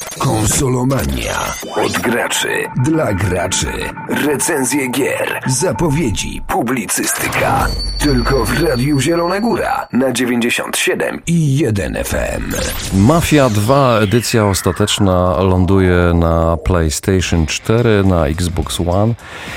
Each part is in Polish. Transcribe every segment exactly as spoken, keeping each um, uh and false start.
Konsolomania. Od graczy dla graczy. Recenzje gier, zapowiedzi, publicystyka. Tylko w Radiu Zielona Góra na dziewięćdziesiąt siedem i jeden F M. Mafia dwa edycja ostateczna ląduje na PlayStation cztery, na Xbox One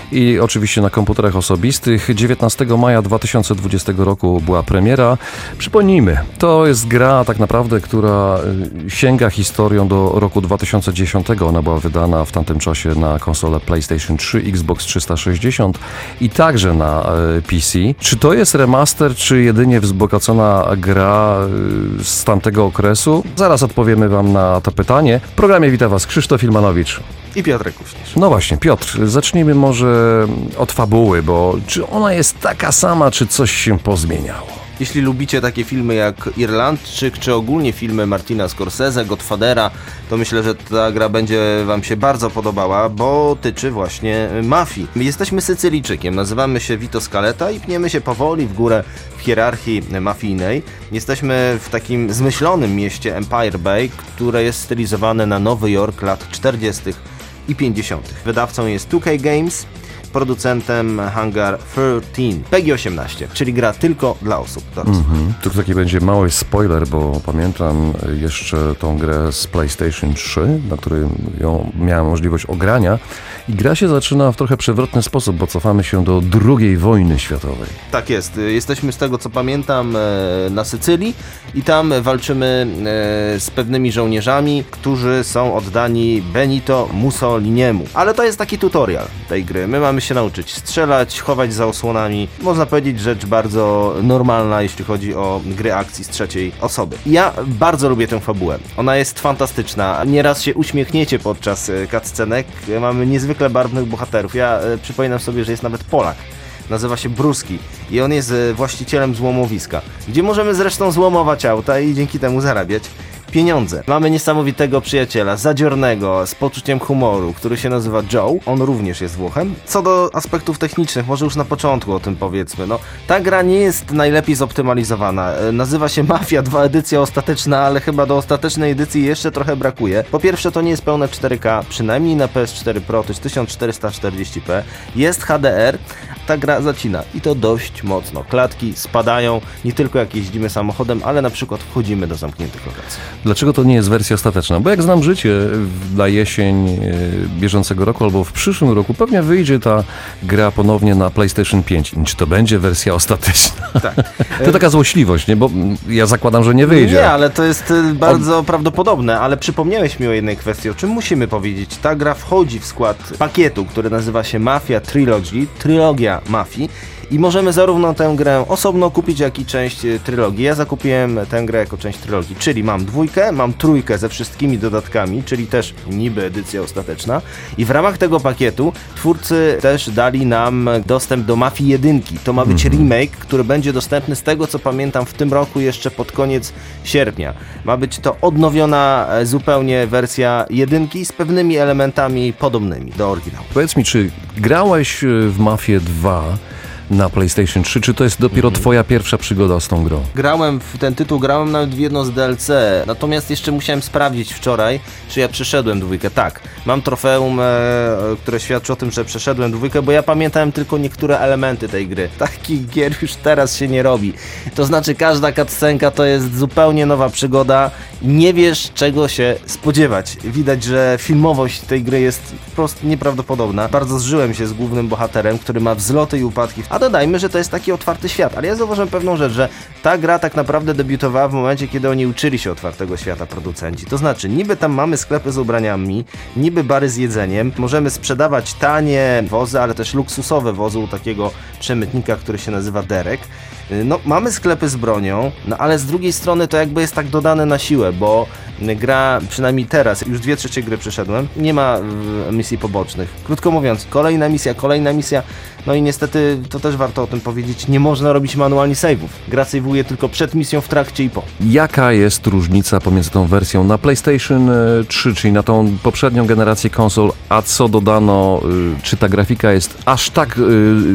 i oczywiście na komputerach osobistych. dziewiętnastego maja dwa tysiące dwudziestego roku była premiera. Przypomnijmy, to jest gra tak naprawdę, która sięga historią do roku dwa tysiące dziesiątego. Ona była wydana w tamtym czasie na konsolę PlayStation trzy, Xbox trzysta sześćdziesiąt i także na P C. Czy to jest remaster, czy jedynie wzbogacona gra z tamtego okresu? Zaraz odpowiemy Wam na to pytanie. W programie wita Was Krzysztof Ilmanowicz i Piotrek Kuśnierz. No właśnie, Piotr, zacznijmy może od fabuły, bo czy ona jest taka sama, czy coś się pozmieniało? Jeśli lubicie takie filmy jak Irlandczyk, czy ogólnie filmy Martina Scorsese, Godfathera, to myślę, że ta gra będzie Wam się bardzo podobała, bo tyczy właśnie mafii. Jesteśmy Sycylijczykiem, nazywamy się Vito Scaletta i pniemy się powoli w górę w hierarchii mafijnej. Jesteśmy w takim zmyślonym mieście Empire Bay, które jest stylizowane na Nowy Jork lat czterdziestych i pięćdziesiątych. Wydawcą jest two K Games, producentem Hangar trzynaście, P G osiemnaście, czyli gra tylko dla osób dorosłych. Mm-hmm. Tu taki będzie mały spoiler, bo pamiętam jeszcze tą grę z PlayStation trzy, na której ją miałem możliwość ogrania i gra się zaczyna w trochę przewrotny sposób, bo cofamy się do drugiej wojny światowej. Tak jest. Jesteśmy z tego co pamiętam na Sycylii i tam walczymy z pewnymi żołnierzami, którzy są oddani Benito Mussoliniemu. Ale to jest taki tutorial tej gry. My mamy się nauczyć strzelać, chować za osłonami. Można powiedzieć, rzecz bardzo normalna, jeśli chodzi o gry akcji z trzeciej osoby. Ja bardzo lubię tę fabułę. Ona jest fantastyczna. Nieraz się uśmiechniecie podczas cutscenek. Mamy niezwykle barwnych bohaterów. Ja e, przypominam sobie, że jest nawet Polak. Nazywa się Bruski i on jest właścicielem złomowiska, gdzie możemy zresztą złomować auta i dzięki temu zarabiać pieniądze. Mamy niesamowitego przyjaciela, zadziornego, z poczuciem humoru, który się nazywa Joe. On również jest Włochem. Co do aspektów technicznych, może już na początku o tym powiedzmy. No, ta gra nie jest najlepiej zoptymalizowana. Nazywa się Mafia dwa edycja ostateczna, ale chyba do ostatecznej edycji jeszcze trochę brakuje. Po pierwsze, to nie jest pełne cztery K, przynajmniej na P S cztery Pro to jest tysiąc czterysta czterdzieści p. Jest H D R. Ta gra zacina i to dość mocno. Klatki spadają, nie tylko jak jeździmy samochodem, ale na przykład wchodzimy do zamkniętych lokacji. Dlaczego to nie jest wersja ostateczna? Bo jak znam życie, na jesień bieżącego roku albo w przyszłym roku pewnie wyjdzie ta gra ponownie na PlayStation pięć. Czy to będzie wersja ostateczna? Tak. To taka złośliwość, nie? Bo ja zakładam, że nie wyjdzie. Nie, ale to jest bardzo On... prawdopodobne, ale przypomniałeś mi o jednej kwestii, o czym musimy powiedzieć. Ta gra wchodzi w skład pakietu, który nazywa się Mafia Trilogy, trylogia mafii. I możemy zarówno tę grę osobno kupić, jak i część trylogii. Ja zakupiłem tę grę jako część trylogii, czyli mam dwójkę, mam trójkę ze wszystkimi dodatkami, czyli też niby edycja ostateczna. I w ramach tego pakietu twórcy też dali nam dostęp do Mafii jedynki. To ma być mm-hmm. remake, który będzie dostępny z tego co pamiętam w tym roku jeszcze pod koniec sierpnia. Ma być to odnowiona zupełnie wersja jedynki z pewnymi elementami podobnymi do oryginału. Powiedz mi, czy grałeś w Mafię dwa na PlayStation trzy, czy to jest dopiero mhm. Twoja pierwsza przygoda z tą grą? Grałem w ten tytuł, grałem nawet w jedno z D L C, natomiast jeszcze musiałem sprawdzić wczoraj, czy ja przeszedłem dwójkę. Tak, mam trofeum, e, które świadczy o tym, że przeszedłem dwójkę, bo ja pamiętałem tylko niektóre elementy tej gry. Takich gier już teraz się nie robi. To znaczy każda cutscenka to jest zupełnie nowa przygoda, nie wiesz czego się spodziewać. Widać, że filmowość tej gry jest po prostu nieprawdopodobna. Bardzo zżyłem się z głównym bohaterem, który ma wzloty i upadki. A dodajmy, że to jest taki otwarty świat, ale ja zauważyłem pewną rzecz, że ta gra tak naprawdę debiutowała w momencie, kiedy oni uczyli się otwartego świata producenci. To znaczy, niby tam mamy sklepy z ubraniami, niby bary z jedzeniem, możemy sprzedawać tanie wozy, ale też luksusowe wozy u takiego przemytnika, który się nazywa Derek. No, mamy sklepy z bronią, no ale z drugiej strony to jakby jest tak dodane na siłę, bo gra, przynajmniej teraz, już dwie trzecie gry przeszedłem, nie ma y, misji pobocznych. Krótko mówiąc, kolejna misja, kolejna misja, no i niestety, to też warto o tym powiedzieć, nie można robić manualnie save'ów. Gra save'uje tylko przed misją, w trakcie i po. Jaka jest różnica pomiędzy tą wersją na PlayStation trzy, czyli na tą poprzednią generację konsol, a co dodano, y, czy ta grafika jest aż tak... Y,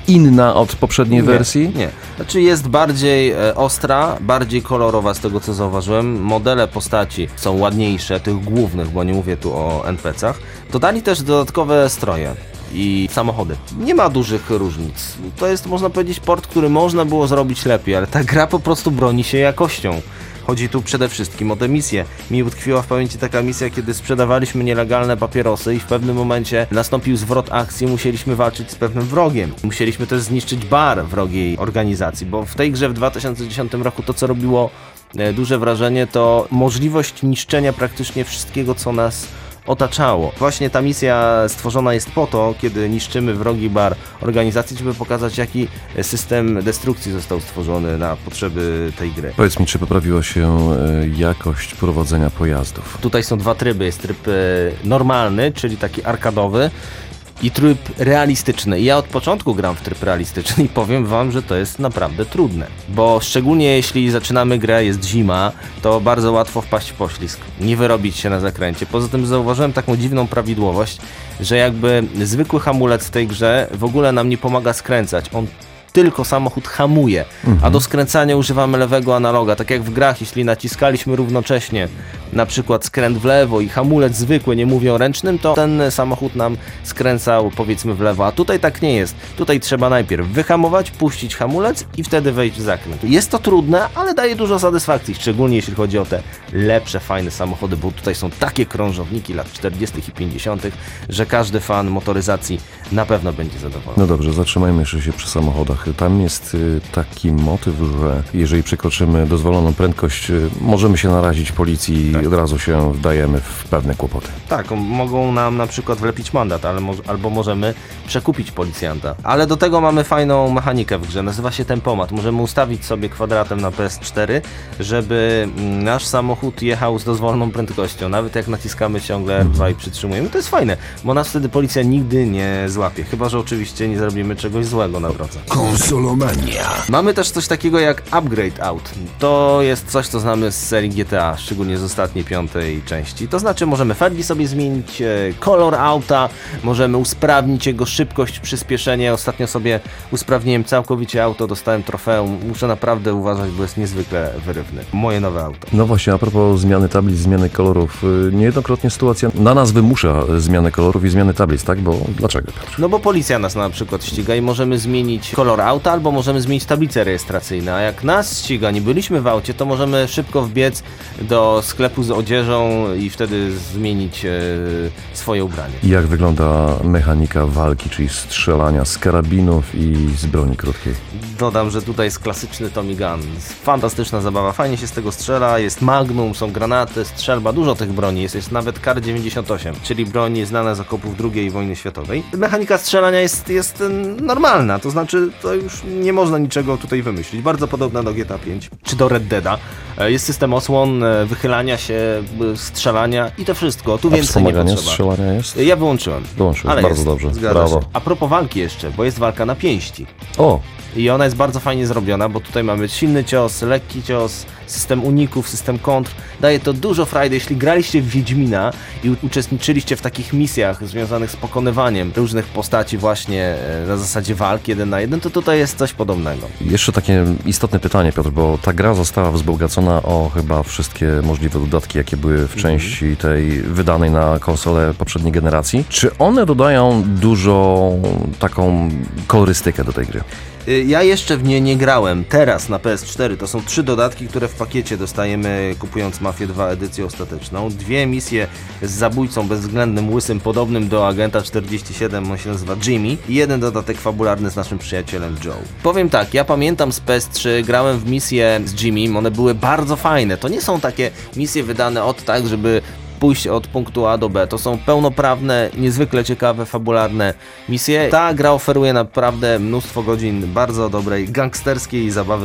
inna od poprzedniej nie, wersji? Nie, znaczy jest bardziej e, ostra, bardziej kolorowa z tego co zauważyłem. Modele postaci są ładniejsze, tych głównych, bo nie mówię tu o en pe cach. Dodali też dodatkowe stroje i samochody. Nie ma dużych różnic. To jest, można powiedzieć, port, który można było zrobić lepiej, ale ta gra po prostu broni się jakością. Chodzi tu przede wszystkim o tę misję. Mi utkwiła w pamięci taka misja, kiedy sprzedawaliśmy nielegalne papierosy i w pewnym momencie nastąpił zwrot akcji, musieliśmy walczyć z pewnym wrogiem. Musieliśmy też zniszczyć bar wrogiej organizacji, bo w tej grze w dwa tysiące dziesiątym roku to, co robiło e, duże wrażenie, to możliwość niszczenia praktycznie wszystkiego, co nas otaczało. Właśnie ta misja stworzona jest po to, kiedy niszczymy wrogi bar organizacji, żeby pokazać, jaki system destrukcji został stworzony na potrzeby tej gry. Powiedz mi, czy poprawiła się jakość prowadzenia pojazdów? Tutaj są dwa tryby. Jest tryb normalny, czyli taki arkadowy, i tryb realistyczny. I ja od początku gram w tryb realistyczny i powiem wam, że to jest naprawdę trudne. Bo szczególnie jeśli zaczynamy grę, jest zima, to bardzo łatwo wpaść w poślizg. Nie wyrobić się na zakręcie. Poza tym zauważyłem taką dziwną prawidłowość, że jakby zwykły hamulec w tej grze w ogóle nam nie pomaga skręcać. On tylko samochód hamuje, mhm. a do skręcania używamy lewego analoga. Tak jak w grach, jeśli naciskaliśmy równocześnie na przykład skręt w lewo i hamulec zwykły, nie mówię o ręcznym, to ten samochód nam skręcał powiedzmy w lewo, a tutaj tak nie jest. Tutaj trzeba najpierw wyhamować, puścić hamulec i wtedy wejść w zakręt. Jest to trudne, ale daje dużo satysfakcji, szczególnie jeśli chodzi o te lepsze, fajne samochody, bo tutaj są takie krążowniki lat czterdziestych i pięćdziesiątych, że każdy fan motoryzacji na pewno będzie zadowolony. No dobrze, zatrzymajmy jeszcze się przy samochodach. Tam jest taki motyw, że jeżeli przekroczymy dozwoloną prędkość, możemy się narazić policji i od razu się wdajemy w pewne kłopoty. Tak, mogą nam na przykład wlepić mandat, ale mo- albo możemy przekupić policjanta. Ale do tego mamy fajną mechanikę w grze, nazywa się tempomat. Możemy ustawić sobie kwadratem na P S cztery, żeby nasz samochód jechał z dozwoloną prędkością, nawet jak naciskamy ciągle R dwa i przytrzymujemy. To jest fajne, bo nas wtedy policja nigdy nie złapie, chyba że oczywiście nie zrobimy czegoś złego na drodze. Konsolomania. Mamy też coś takiego jak Upgrade Out. To jest coś, co znamy z serii G T A, szczególnie z ostatniej, piątej części. To znaczy możemy felgi sobie zmienić, kolor auta, możemy usprawnić jego szybkość, przyspieszenie. Ostatnio sobie usprawniłem całkowicie auto, dostałem trofeum. Muszę naprawdę uważać, bo jest niezwykle wyrywny. Moje nowe auto. No właśnie, a propos zmiany tablic, zmiany kolorów. Niejednokrotnie sytuacja na nas wymusza zmianę kolorów i zmiany tablic, tak? Bo dlaczego? No bo policja nas na przykład ściga i możemy zmienić kolor auta, albo możemy zmienić tablicę rejestracyjną. A jak nas ściga, nie byliśmy w aucie, to możemy szybko wbiec do sklepu z odzieżą i wtedy zmienić e, swoje ubranie. I jak wygląda mechanika walki, czyli strzelania z karabinów i z broni krótkiej? Dodam, że tutaj jest klasyczny Tommy Gun. Fantastyczna zabawa, fajnie się z tego strzela, jest Magnum, są granaty, strzelba, dużo tych broni, jest, jest nawet Kar dziewięćdziesiąt osiem, czyli broń znana z okopów drugiej wojny światowej. Mechanika strzelania jest, jest normalna, to znaczy to już nie można niczego tutaj wymyślić, bardzo podobna do G T A pięć czy do Red Deada. Jest system osłon, wychylania się, strzelania i to wszystko, tu A więcej nie potrzeba. strzelania jest? Ja wyłączyłem. Wyłączyłem, ale bardzo jest, dobrze, zgadza brawo. się. A propos walki jeszcze, bo jest walka na pięści. O! I ona jest bardzo fajnie zrobiona, bo tutaj mamy silny cios, lekki cios, system uników, system kontr. Daje to dużo frajdy. Jeśli graliście w Wiedźmina i uczestniczyliście w takich misjach związanych z pokonywaniem różnych postaci właśnie na zasadzie walki jeden na jeden, to tutaj jest coś podobnego. Jeszcze takie istotne pytanie, Piotr, bo ta gra została wzbogacona o chyba wszystkie możliwe dodatki, jakie były w części tej wydanej na konsolę poprzedniej generacji. Czy one dodają dużą taką kolorystykę do tej gry? Ja jeszcze w nie nie grałem. Teraz na P S cztery to są trzy dodatki, które w pakiecie dostajemy kupując Mafię dwa edycję ostateczną. Dwie misje z zabójcą bezwzględnym, łysym, podobnym do Agenta czterdzieści siedem, on się nazywa Jimmy. I jeden dodatek fabularny z naszym przyjacielem Joe. Powiem tak, ja pamiętam z P S trzy, grałem w misje z Jimmy, one były bardzo fajne. To nie są takie misje wydane od tak, żeby pójść od punktu A do B. To są pełnoprawne, niezwykle ciekawe, fabularne misje. Ta gra oferuje naprawdę mnóstwo godzin bardzo dobrej, gangsterskiej zabawy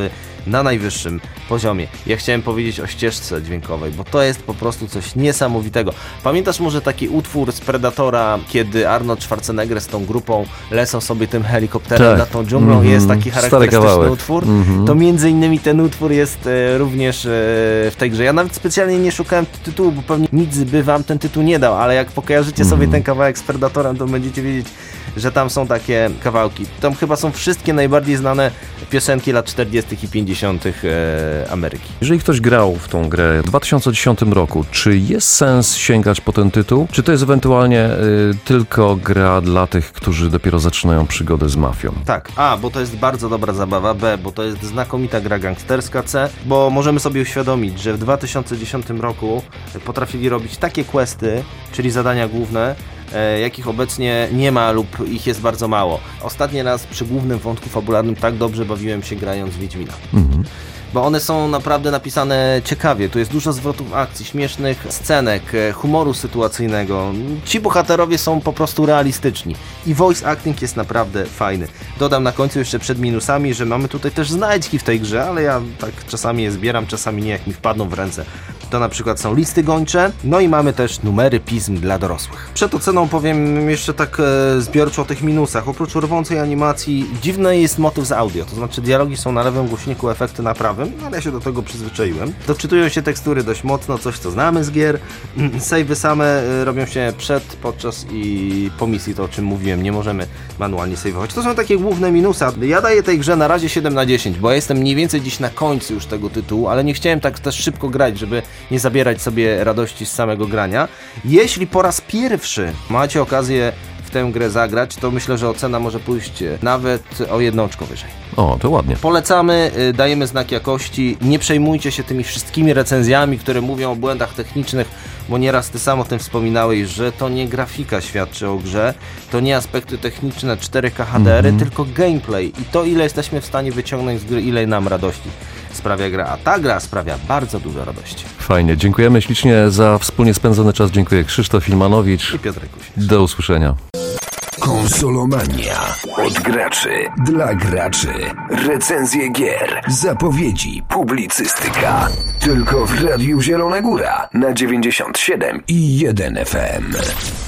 na najwyższym poziomie. Ja chciałem powiedzieć o ścieżce dźwiękowej, bo to jest po prostu coś niesamowitego. Pamiętasz może taki utwór z Predatora, kiedy Arnold Schwarzenegger z tą grupą lecą sobie tym helikopterem tak. nad tą dżunglą, mm-hmm. jest taki charakterystyczny utwór. Mm-hmm. To między innymi ten utwór jest e, również e, w tej grze. Ja nawet specjalnie nie szukałem tytułu, bo pewnie nic by wam ten tytuł nie dał, ale jak pokojarzycie mm-hmm. sobie ten kawałek z Predatorem, to będziecie wiedzieć, że tam są takie kawałki. Tam chyba są wszystkie najbardziej znane piosenki lat czterdziestych i pięćdziesiątych e, Ameryki. Jeżeli ktoś grał w tą grę w dwa tysiące dziesiątym roku, czy jest sens sięgać po ten tytuł? Czy to jest ewentualnie y, tylko gra dla tych, którzy dopiero zaczynają przygodę z mafią? Tak. A, bo to jest bardzo dobra zabawa. B, bo to jest znakomita gra gangsterska. C, bo możemy sobie uświadomić, że w dwa tysiące dziesiątym roku potrafili robić takie questy, czyli zadania główne, jakich obecnie nie ma lub ich jest bardzo mało. Ostatni raz przy głównym wątku fabularnym tak dobrze bawiłem się grając w Wiedźmina. Mhm. Bo one są naprawdę napisane ciekawie. Tu jest dużo zwrotów akcji, śmiesznych scenek, humoru sytuacyjnego. Ci bohaterowie są po prostu realistyczni. I voice acting jest naprawdę fajny. Dodam na końcu jeszcze przed minusami, że mamy tutaj też znajdźki w tej grze, ale ja tak czasami je zbieram, czasami nie, jak mi wpadną w ręce. To na przykład są listy gończe, no i mamy też numery pism dla dorosłych. Przed oceną powiem jeszcze tak e, zbiorczo o tych minusach. Oprócz rwącej animacji, dziwny jest motyw z audio, to znaczy dialogi są na lewym głośniku, efekty na prawym, ale ja się do tego przyzwyczaiłem. Doczytują się tekstury dość mocno, coś co znamy z gier. Save'y same e, robią się przed, podczas i po misji, to o czym mówiłem, nie możemy manualnie save'ować. To są takie główne minusy. Ja daję tej grze na razie siedem na dziesięć, bo ja jestem mniej więcej dziś na końcu już tego tytułu, ale nie chciałem tak też szybko grać, żeby nie zabierać sobie radości z samego grania. Jeśli po raz pierwszy macie okazję w tę grę zagrać, to myślę, że ocena może pójść nawet o jedno oczko wyżej. O, to ładnie. Polecamy, dajemy znak jakości, nie przejmujcie się tymi wszystkimi recenzjami, które mówią o błędach technicznych, bo nieraz ty sam o tym wspominałeś, że to nie grafika świadczy o grze, to nie aspekty techniczne cztery K H D R y, mm-hmm. tylko gameplay i to, ile jesteśmy w stanie wyciągnąć z gry, ile nam radości sprawia gra, a ta gra sprawia bardzo dużo radości. Fajnie, dziękujemy ślicznie za wspólnie spędzony czas. Dziękuję Krzysztof Filmanowicz i Piotr Kusiewicz. Do usłyszenia. Konsolomania. Od graczy dla graczy. Recenzje gier, zapowiedzi, publicystyka. Tylko w Radiu Zielona Góra na dziewięćdziesiąt siedem i jeden F M.